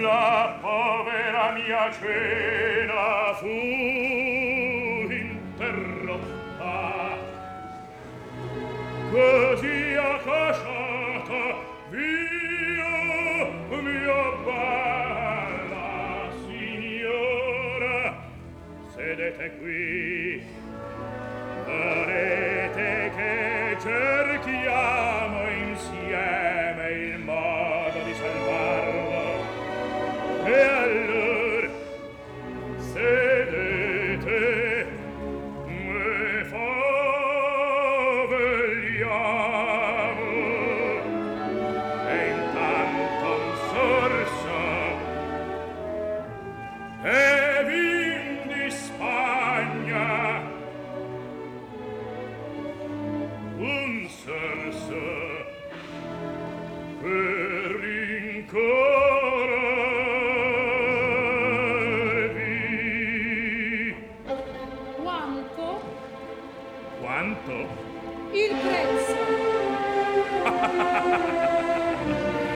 La povera mia cena fu interrotta, così accasciata via, mia bella signora. Sedete qui, vorrete che cerchiamo insieme il modo di salvarlo. E allora sedete e faveliamo. E intanto un sorso e vin di Spagna, un sorso per rincorarvi. Quanto? Quanto? Il prezzo.